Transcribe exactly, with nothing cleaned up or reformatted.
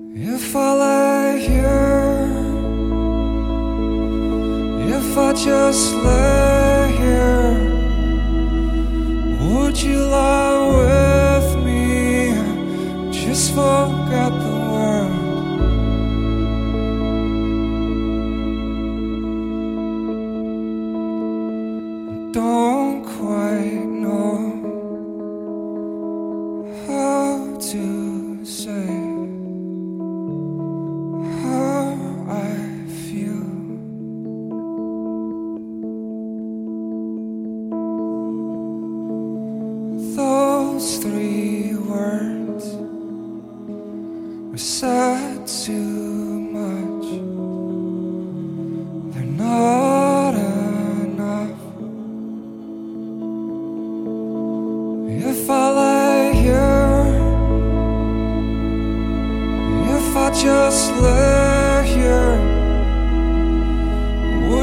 If I lay here, if I just lay here, would you lie with me? Just forget the world. Don't quite know how to say how I feel. Those three words were said too much. They're not enough. If I lay here, if I just lay